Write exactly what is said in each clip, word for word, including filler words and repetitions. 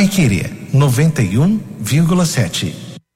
Paiquerê noventa e um vírgula sete.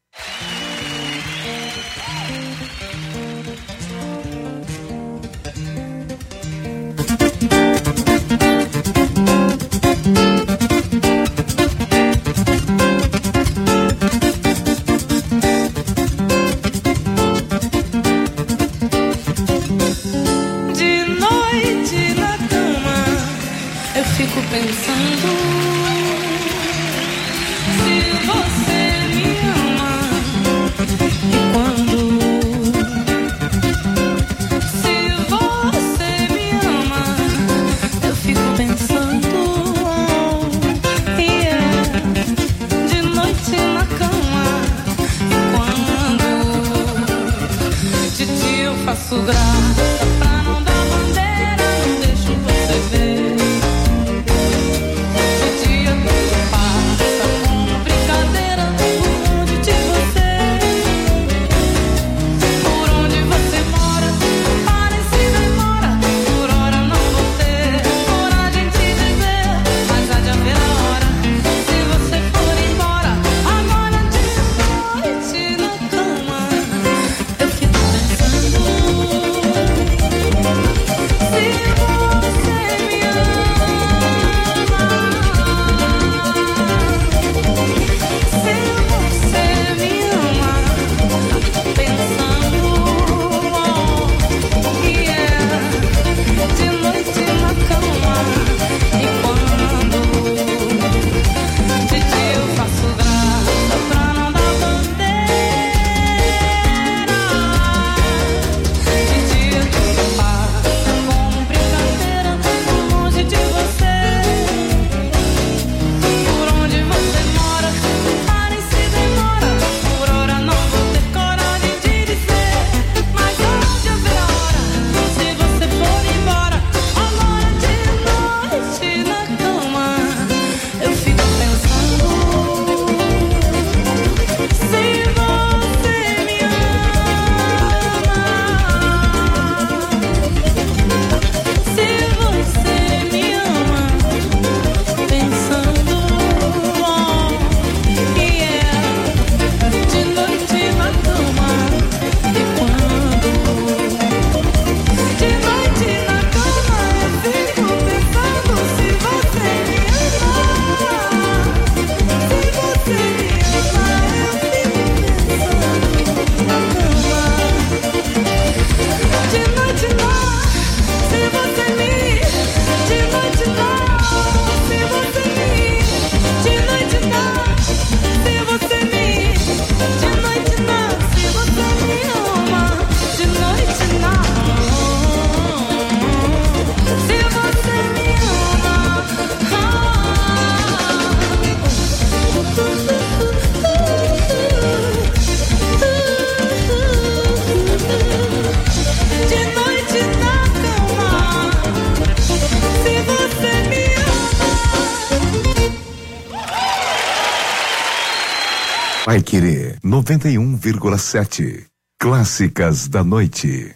Paiquerê noventa e um vírgula sete. Clássicas da noite.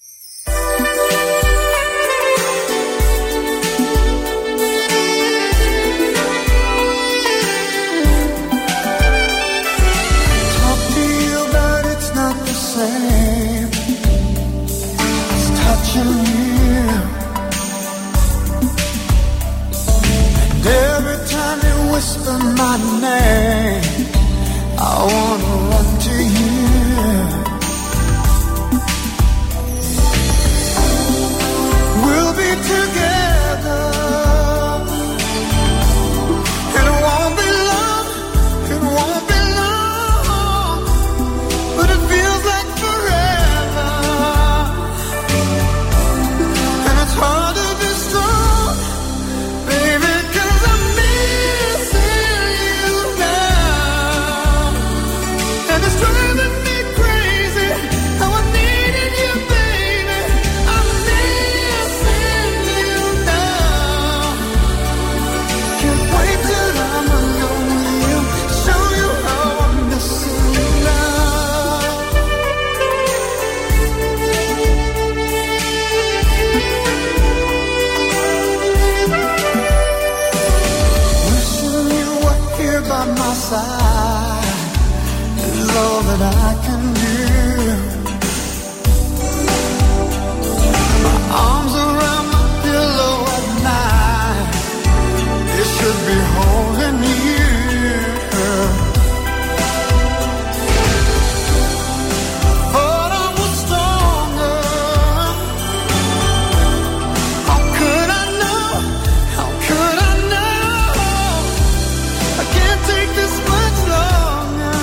My name, I wanna run to you. We'll be together, and it won't be long, it won't be long, but it feels like forever, and it's hard to be strong, baby, 'cause I'm missing you now, and it's driving me crazy how I needed you, baby. I'm missing you side is all that I can do. My arms around my pillow at night, it should be holding you. Thought I was stronger. How could I know? How could I know? I can't take this much longer.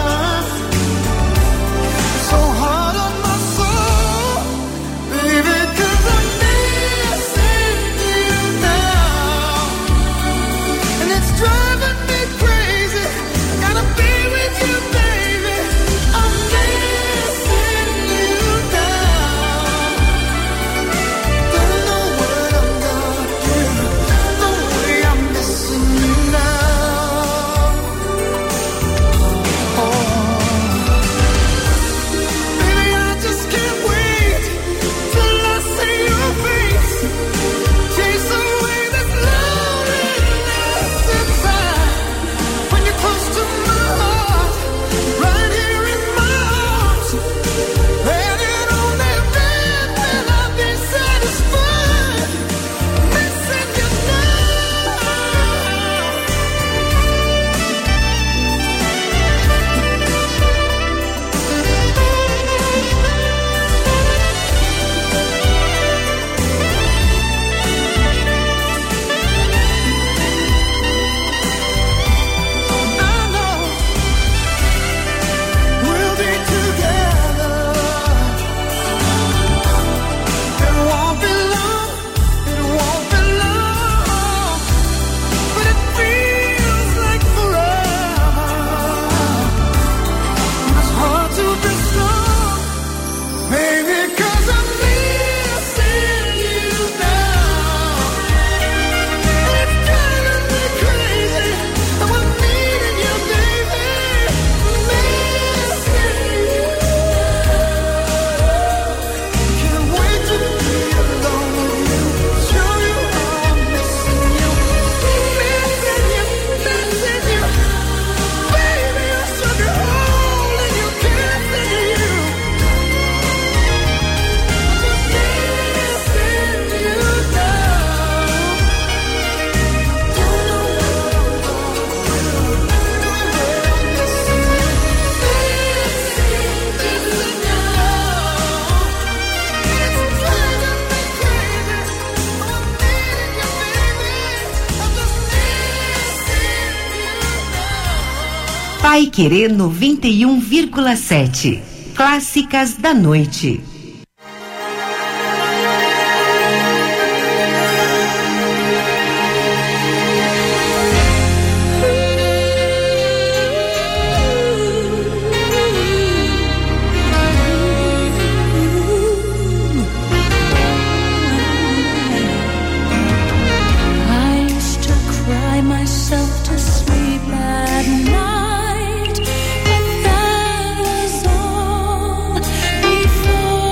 So hard on my soul, baby, 'cause I'm missing you now, and it's driving me crazy. I gotta be with you, baby. I'm missing you now. Don't know what I'm gonna do. No way, I'm missing you now. Oh, baby, I just can't wait till I see your face. Chase away this loneliness inside. When you're close to my heart, right here in my arms, let it only be when I'll be satisfied. Missing you now. I know we'll be together. It won't be long, it won't be long, but it feels like forever. It's hard to be strong, baby, 'cause I'm missing you now. It's driving me crazy. I'm needing you, baby. Missing you. Can't wait to be alone with you. Show you how I'm missing you. Missing you, missing you. Baby, I should be holding you, kissing you. Missing you now. Don't know what I'm gonna do. I'm missing you. Missing you now. It's driving me crazy. I'm needing you, baby. I'm just missing you now. Paiquerê noventa e um vírgula sete. Clássicas da noite. I used to cry myself to sleep at night, but that was all before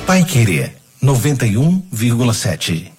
Paiquerê noventa e um vírgula sete.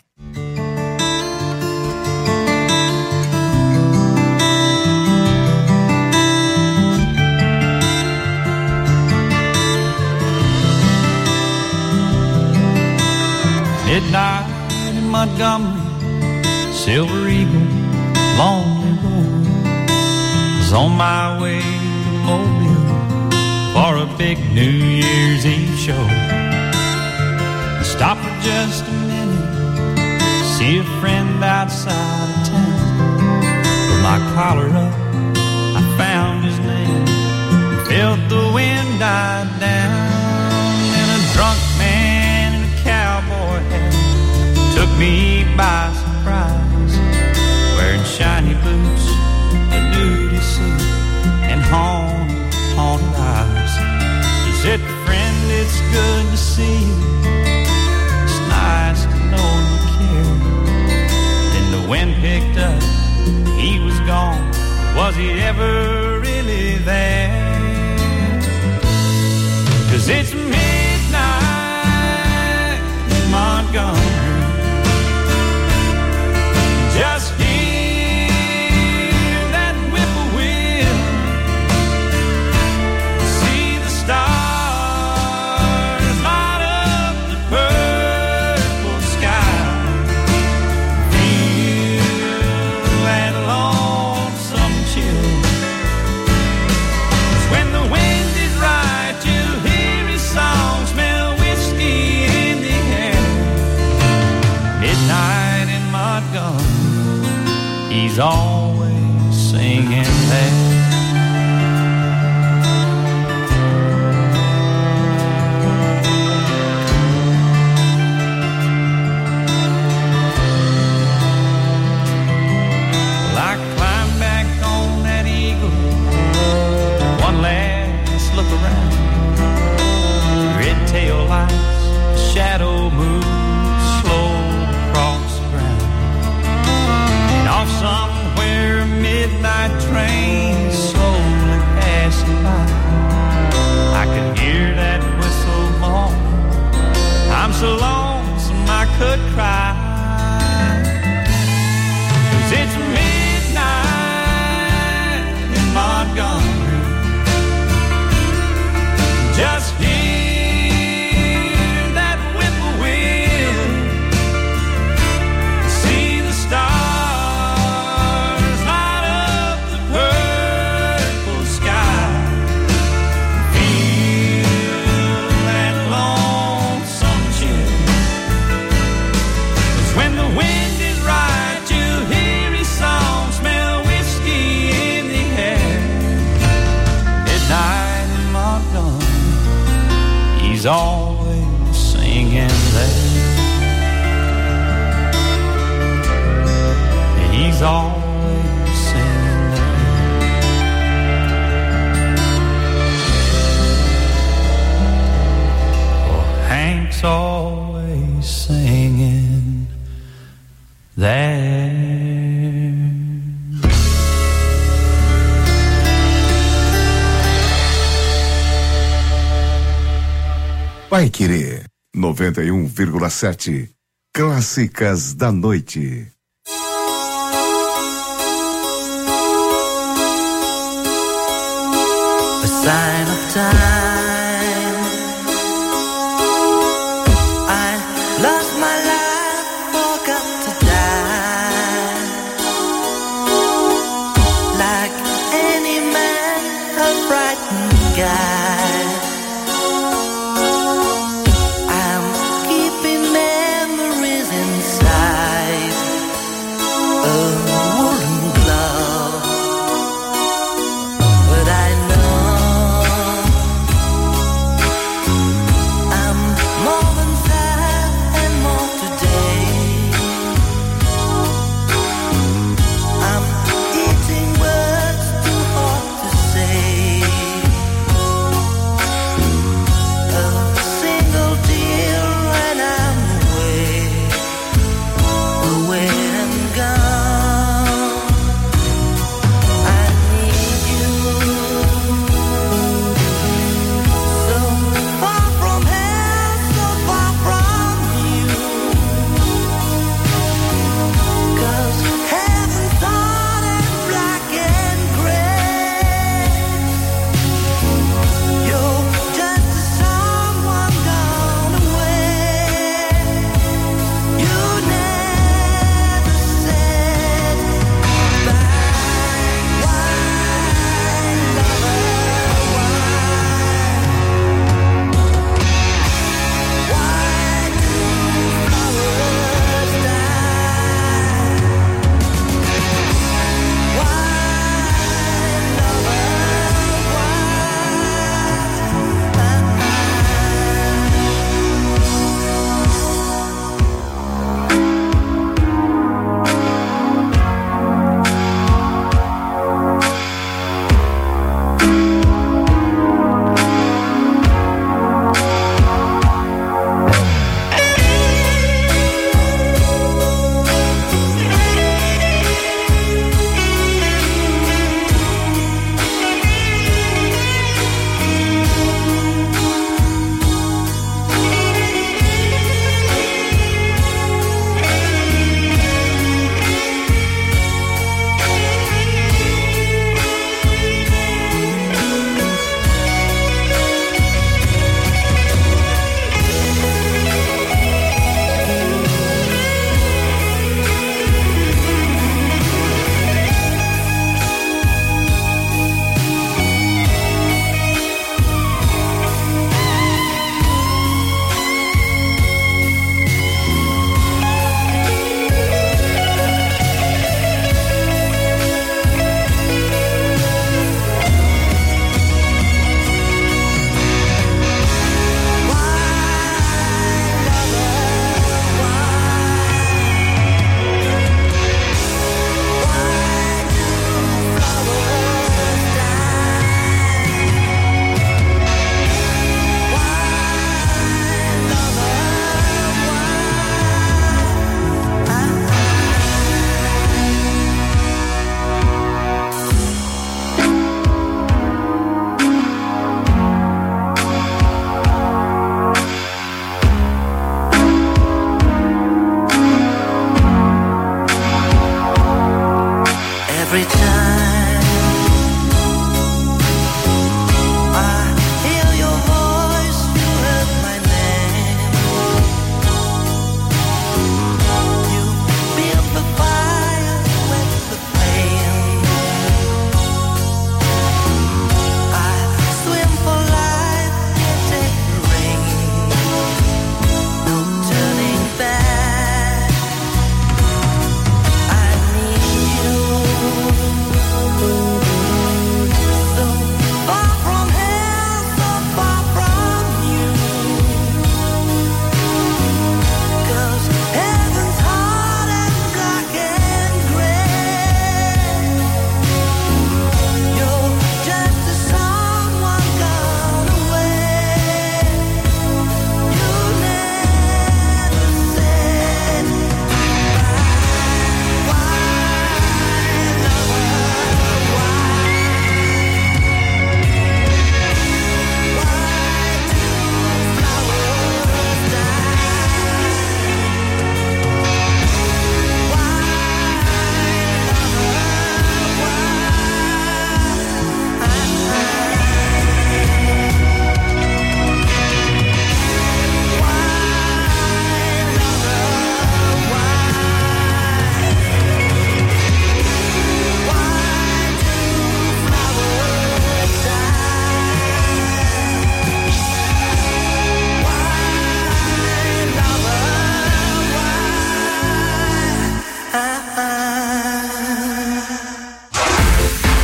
Midnight in Montgomery, Silver Eagle, Lonely Road. Was on my way to Mobile for a big New Year's Eve show. I stopped for just a minute, see a friend outside of town. Put my collar up, I found his name, felt the wind die down. And a drunk man in a cowboy hat took me by surprise, wearing shiny boots, a nudie suit, and haunted, haunted eyes. He said, friend, it's good to see you, it's nice to know you care. Then the wind picked up, he was gone, was he ever really there? 'Cause it's midnight in Montgomery, just hear that whippoorwill, see the stars light up the purple sky, feel that lonesome chill. 'Cause when the wind is right, you'll hear his song, smell whiskey in the air. Midnight in Montgomery, he's always singing there. Well, I climbed back on that Eagle, one last look around. Red tail lights, shadow moves slow across the ground. And off somewhere a midnight train slowly passing by. I could hear that whistle moan, I'm so lonesome I could cry. 'Cause it's midnight in Montgomery, just hear that whippoorwill, see the stars light up the purple sky, feel that lonesome chill. 'Cause when the wind is right, you'll hear his song, smell whiskey in the air. Midnight in Montgomery, he's always singing there. He's always singing there. Oh, Hank's always singing there. Paiquerê noventa e um vírgula sete. Clássicas da noite. A sign of time. I lost my life, forgot to die. Like any man, a frightened guy. I'm keeping memories inside a woolen glove. But I know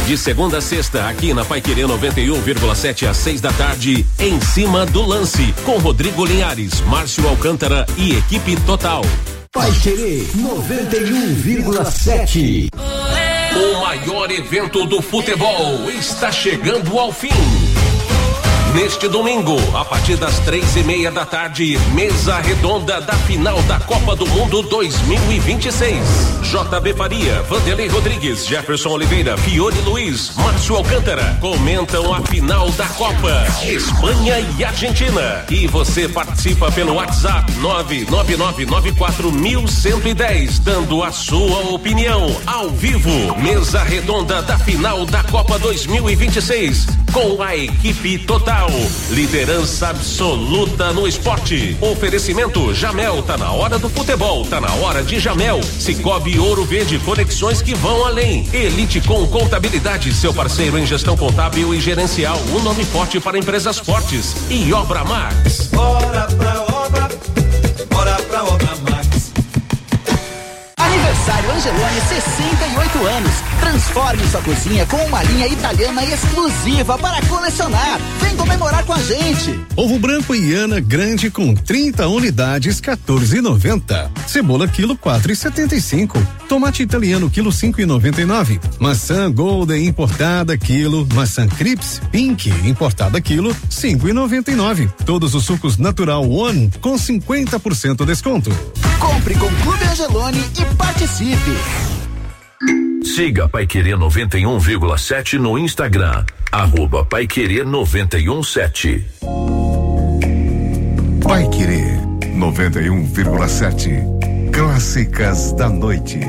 De segunda a sexta, aqui na Paiquerê noventa e um vírgula sete às seis da tarde, Em Cima do Lance, com Rodrigo Linhares, Márcio Alcântara e equipe total. Paiquerê noventa e um vírgula sete. O maior evento do futebol está chegando ao fim. Neste domingo, a partir das três e meia da tarde, mesa redonda da final da Copa do Mundo dois mil e vinte e seis. J B Faria, Vanderlei Rodrigues, Jefferson Oliveira, Fiore Luiz, Márcio Alcântara comentam a final da Copa, Espanha e Argentina. E você participa pelo WhatsApp nove nove nove nove quatro um um zero um, dando a sua opinião ao vivo. Mesa redonda da final da Copa dois mil e vinte e seis, com a equipe total. Liderança absoluta no esporte. Oferecimento Jamel, tá na hora do futebol, tá na hora de Jamel. Cicobi Ouro Verde, conexões que vão além. Elite com Contabilidade, seu parceiro em gestão contábil e gerencial, um nome forte para empresas fortes. E Obra Max. Bora pra obra, bora pra Obra Max. Aniversário Angeloni, sessenta e oito anos. Transforme sua cozinha com uma linha italiana exclusiva para colecionar. Vem comemorar com a gente. Ovo branco Iana grande com trinta unidades, quatorze e noventa. Cebola quilo quatro e setenta e cinco. Tomate italiano quilo cinco e noventa e nove. Maçã Golden importada quilo. Maçã Crips Pink importada quilo cinco e noventa e nove. Todos os sucos Natural One com cinquenta por cento desconto. Compre com Clube Angeloni e participe. Siga Paiquerê noventa e um vírgula sete no Instagram, arroba Paiquerê noventa e um sete. Paiquerê noventa e um vírgula sete. Clássicas da noite.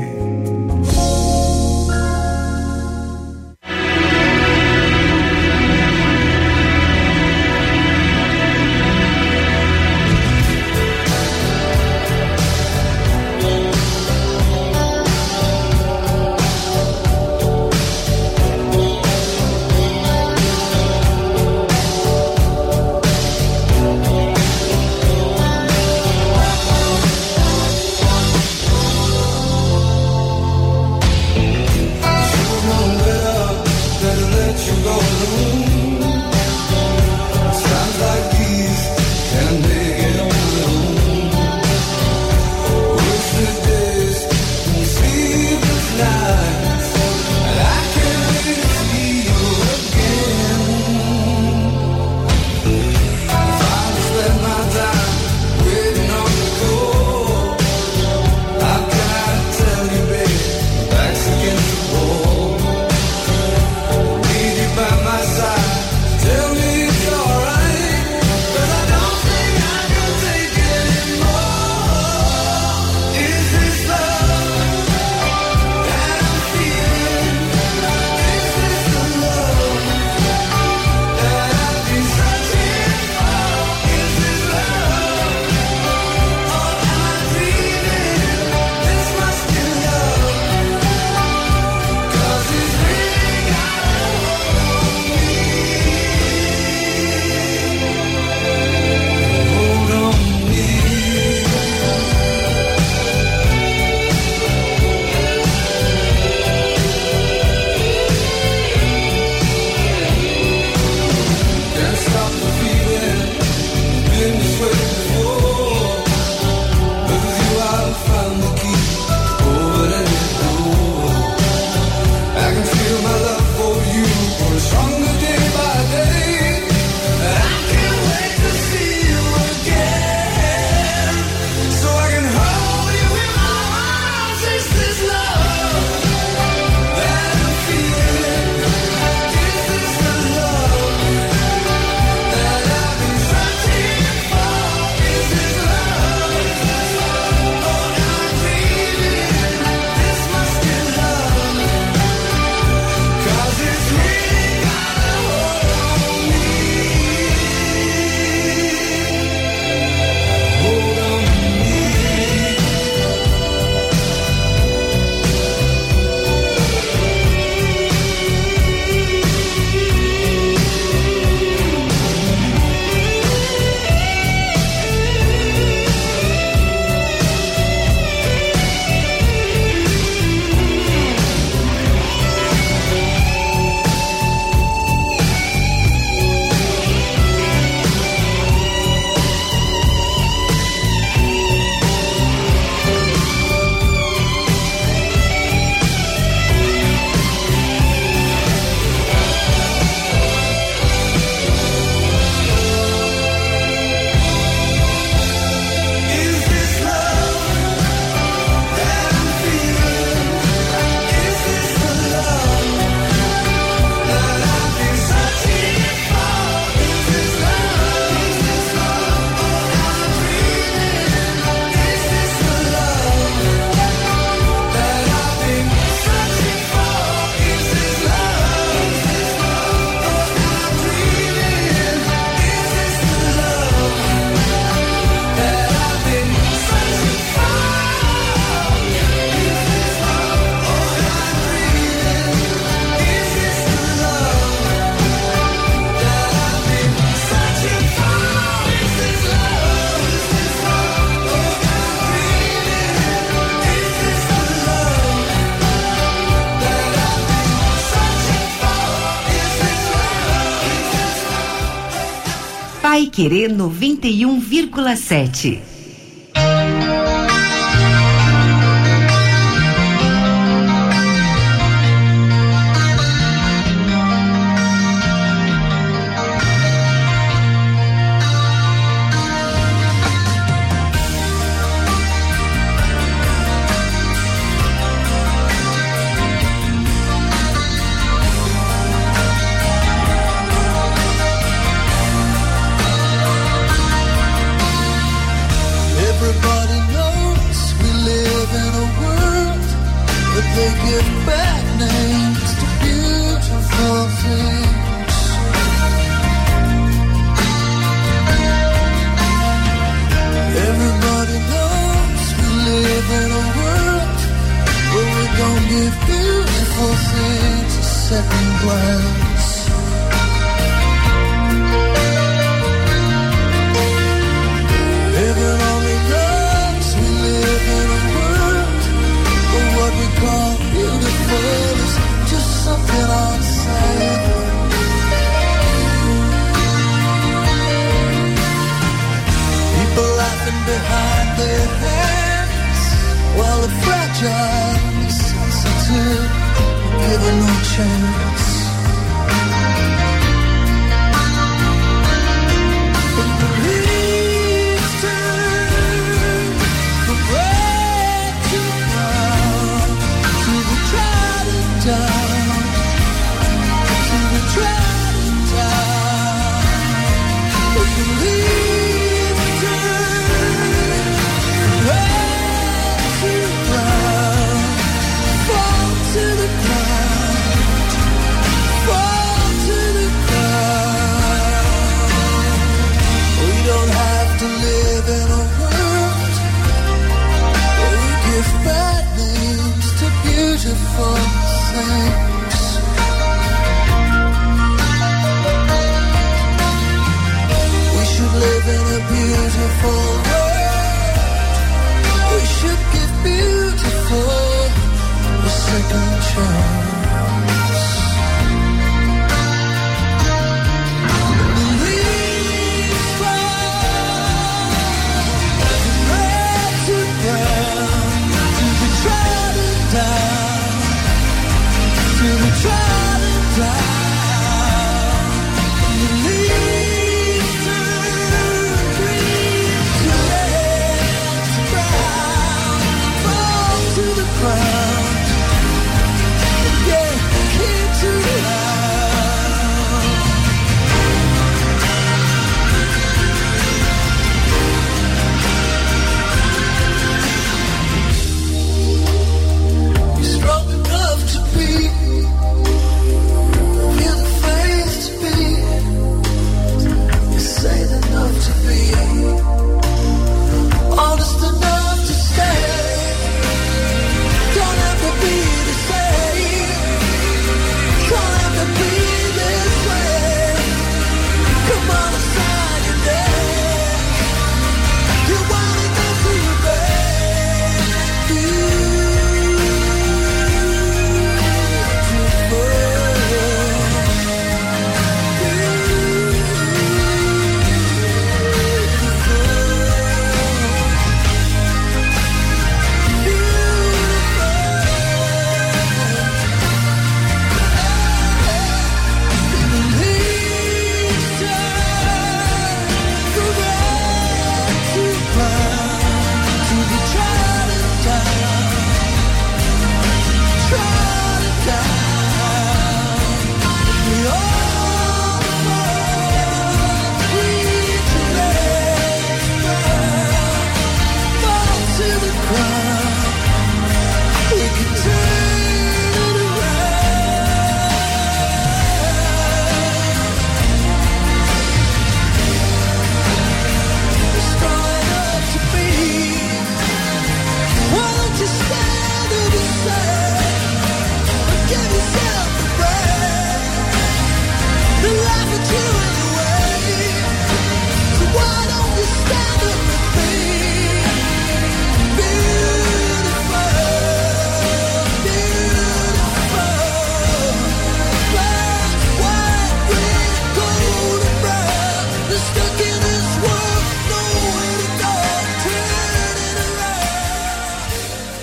Paiquerê noventa e um vírgula sete.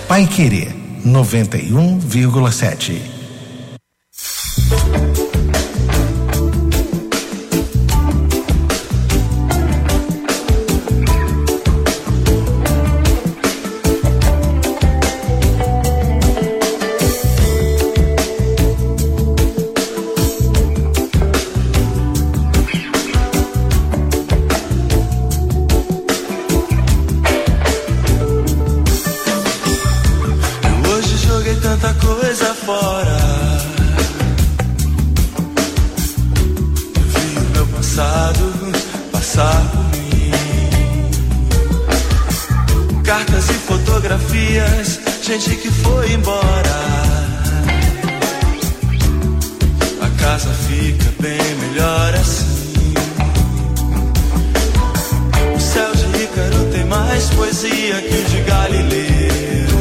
Paiquerê noventa e um vírgula sete. Gente que foi embora, a casa fica bem melhor assim. O céu de Ícaro tem mais poesia que o de Galileu.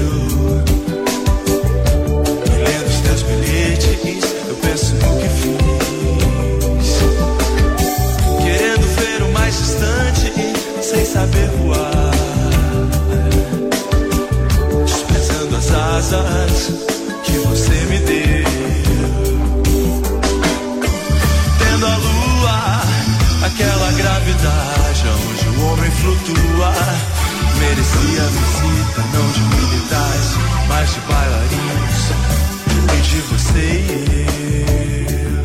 E lendo os teus bilhetes, eu penso no que fiz, querendo ver o mais distante sem saber voar. Asas que você me deu, tendo a lua, aquela gravidade onde o homem flutua. Merecia a visita não de militares, mas de bailarinos, e de você e eu.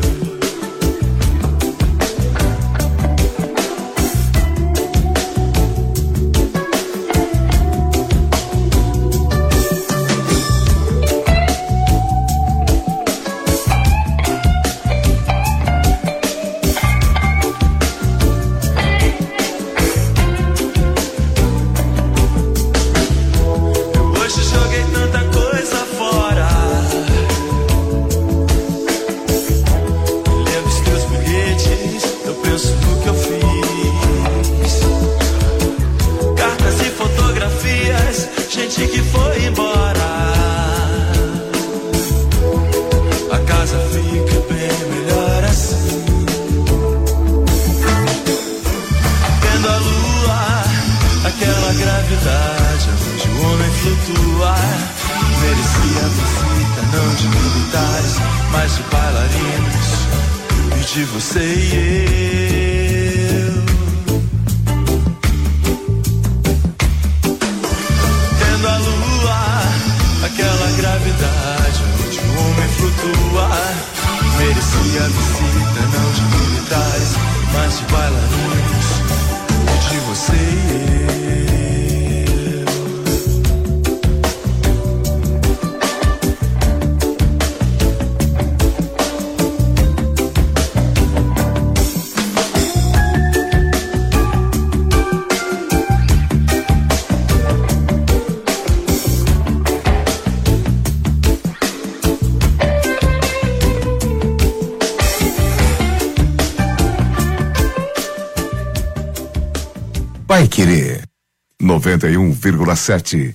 Paiquerê noventa e um vírgula sete.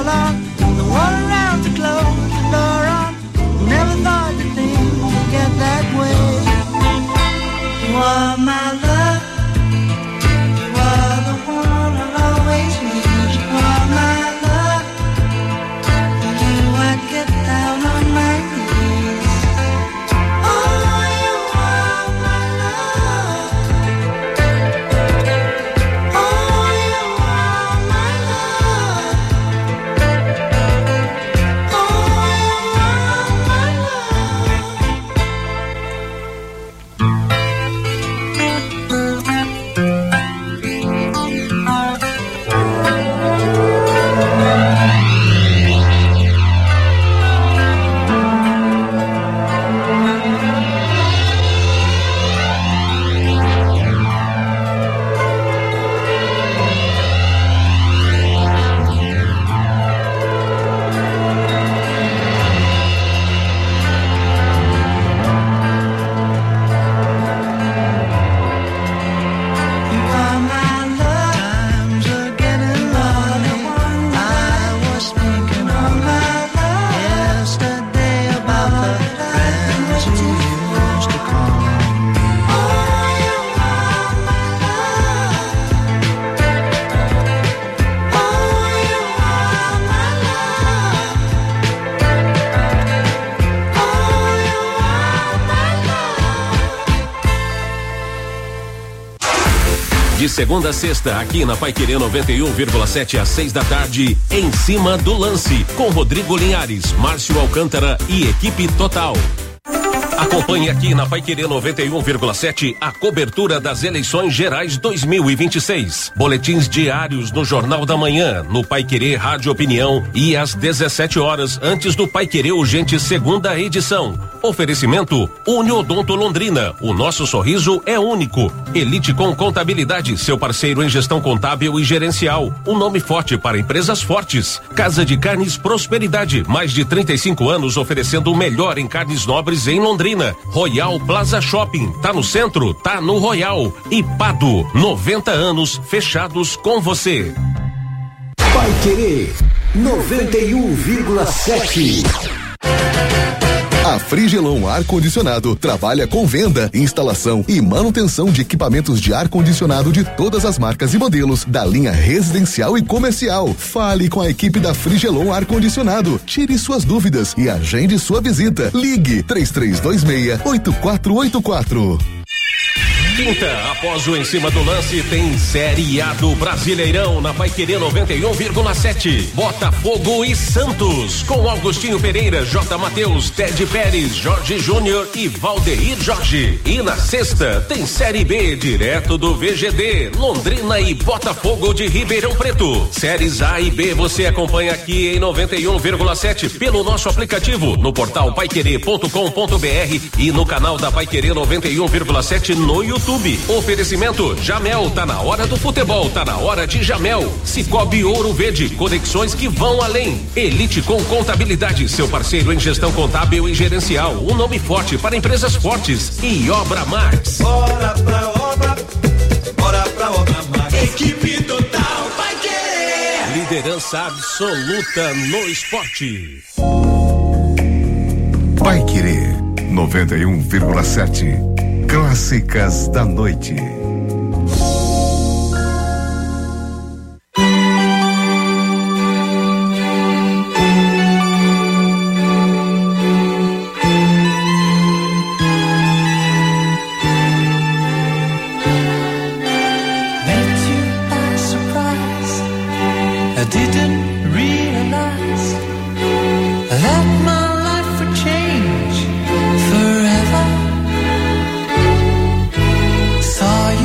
Never thought that things would get that De segunda a sexta, aqui na Paiquerê noventa e um vírgula sete às seis da tarde, em cima do lance, com Rodrigo Linhares, Márcio Alcântara e equipe total. Acompanhe aqui na Paiquerê noventa e um vírgula sete a cobertura das eleições gerais dois mil e vinte e seis. Boletins diários no Jornal da Manhã, no Paiquerê Rádio Opinião e às dezessete horas antes do Paiquerê Urgente segunda edição. Oferecimento Uniodonto Londrina. O nosso sorriso é único. Elite com Contabilidade, seu parceiro em gestão contábil e gerencial. Um nome forte para empresas fortes. Casa de Carnes Prosperidade, mais de trinta e cinco anos oferecendo o melhor em carnes nobres em Londrina. Royal Plaza Shopping, tá no centro, tá no Royal. E Pado, noventa anos fechados com você. Paiquerê noventa e um vírgula sete. A Frigelon Ar-Condicionado trabalha com venda, instalação e manutenção de equipamentos de ar-condicionado de todas as marcas e modelos da linha residencial e comercial. Fale com a equipe da Frigelon Ar-Condicionado. Tire suas dúvidas e agende sua visita. Ligue três três dois seis, oito quatro oito quatro. Quinta, após o Em Cima do Lance, tem Série A do Brasileirão na Paiquerê noventa e um vírgula sete. Botafogo e Santos, com Augustinho Pereira, J. Matheus, Ted Pérez, Jorge Júnior e Valdeir Jorge. E na sexta, tem Série B, direto do V G D, Londrina e Botafogo de Ribeirão Preto. Séries A e B você acompanha aqui em noventa e um vírgula sete pelo nosso aplicativo, no portal paiquerê ponto com ponto br e no canal da Paiquerê noventa e um vírgula sete no YouTube. Oferecimento Jamel, tá na hora do futebol, tá na hora de Jamel. Cicobi Ouro Verde, conexões que vão além. Elite com Contabilidade, seu parceiro em gestão contábil e gerencial. Um nome forte para empresas fortes. E Obra Max. Bora pra obra, bora pra obra Max. Equipe total vai querer. Liderança absoluta no esporte. Paiquerê noventa e um vírgula sete. Clássicas da Noite. Saw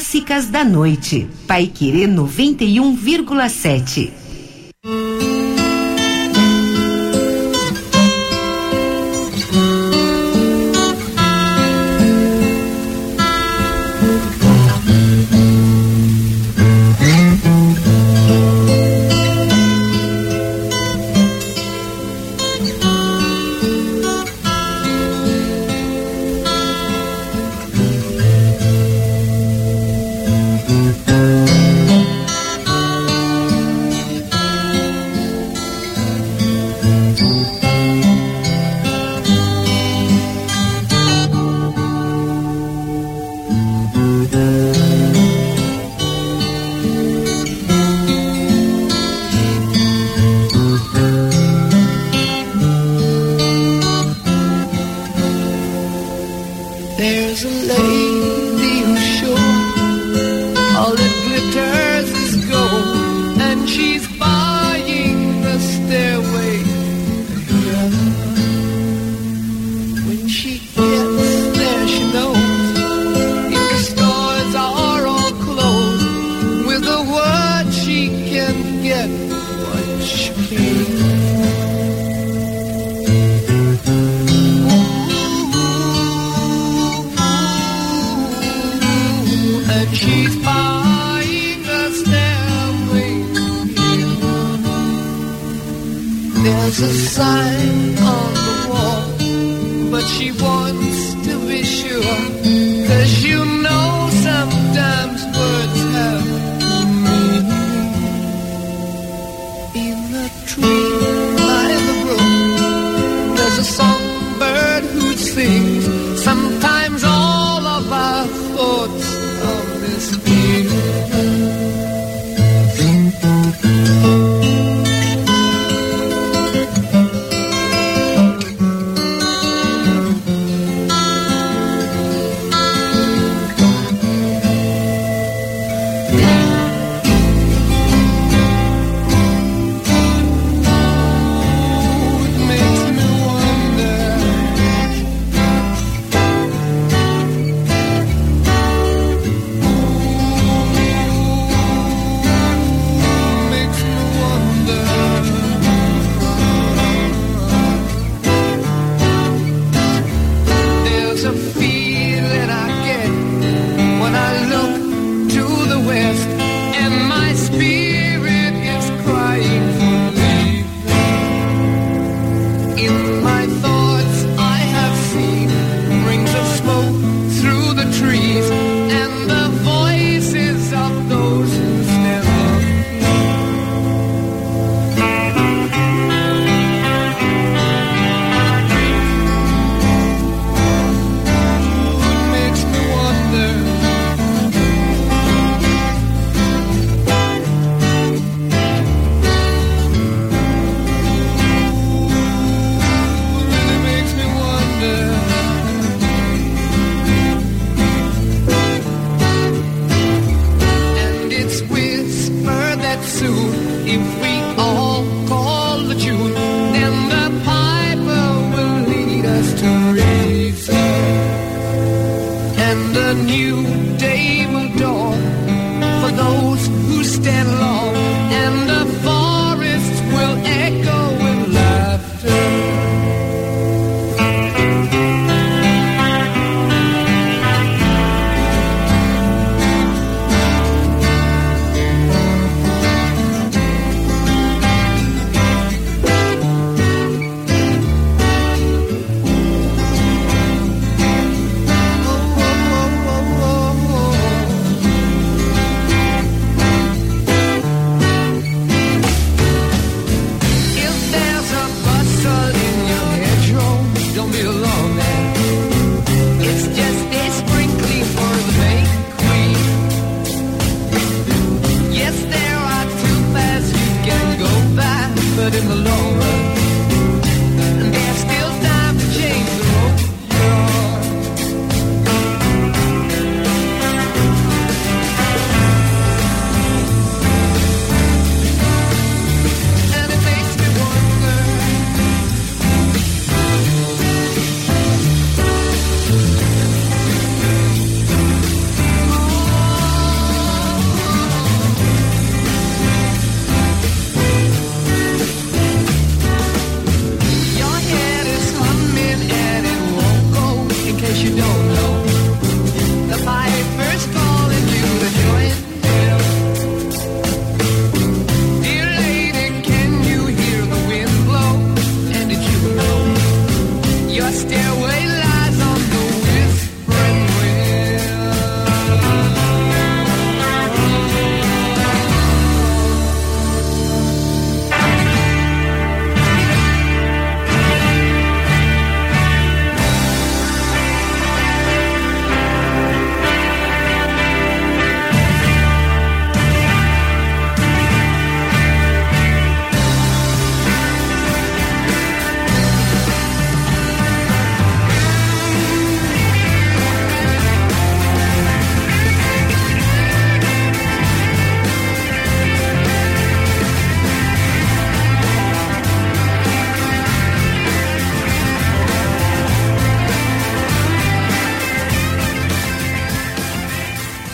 Clássicas da Noite. Paiquerê noventa e um vírgula sete.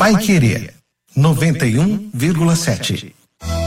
Paiquerê noventa e um vírgula sete.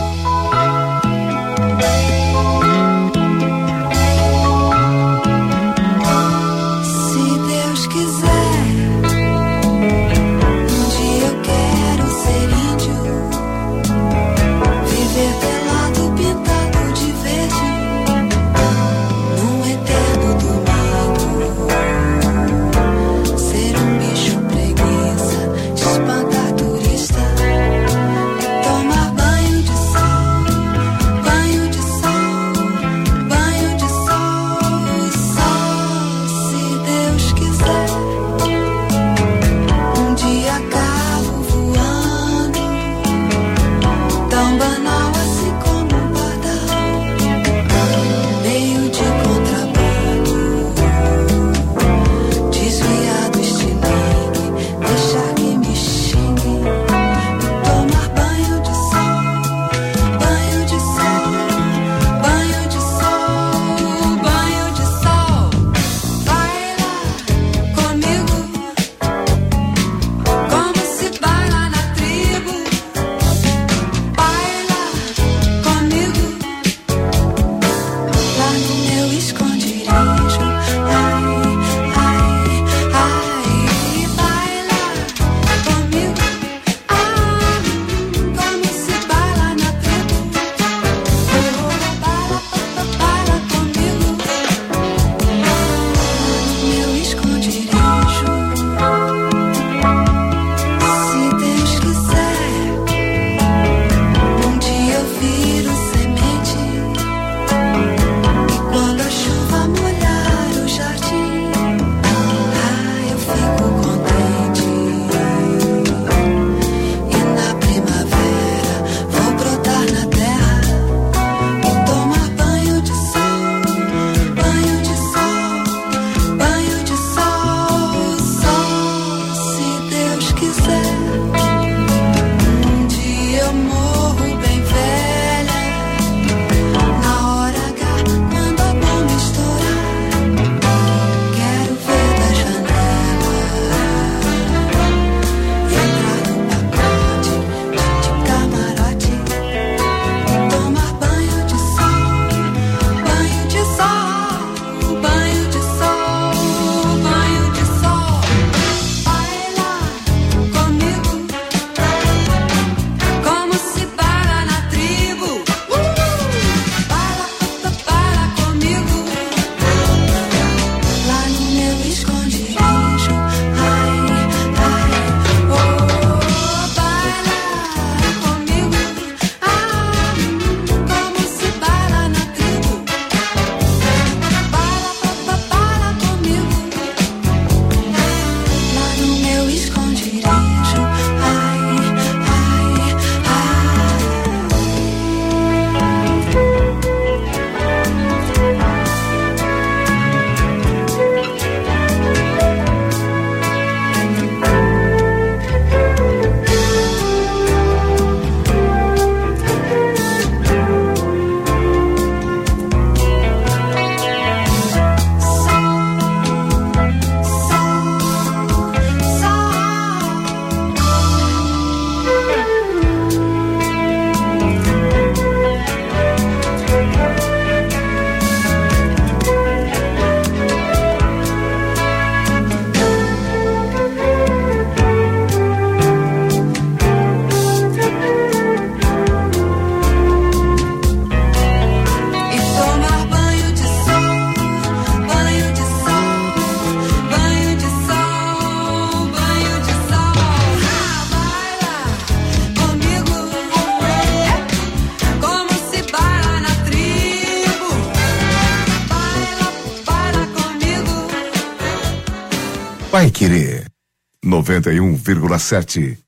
Paiquerê noventa e um vírgula sete.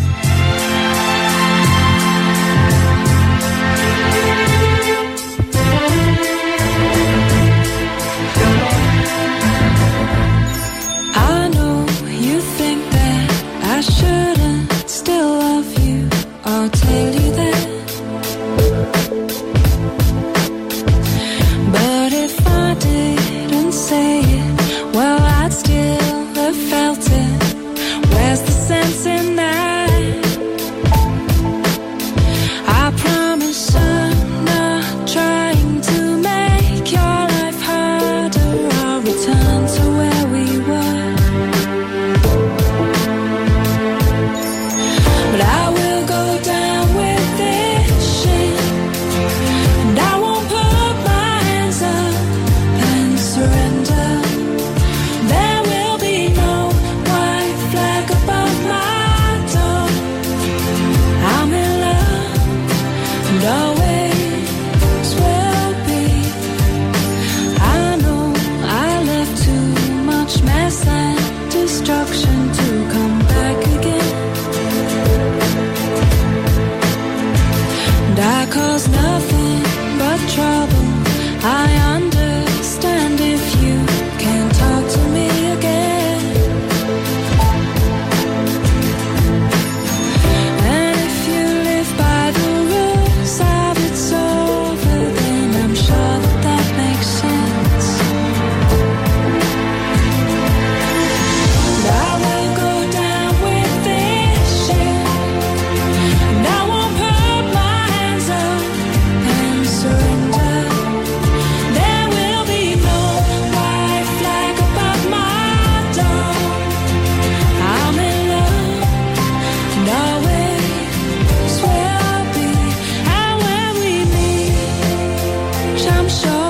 I know you think that I shouldn't still love you. I'll tell you that. But if I didn't say it, well, I'd still have felt it. Where's the sense in that? I'm sure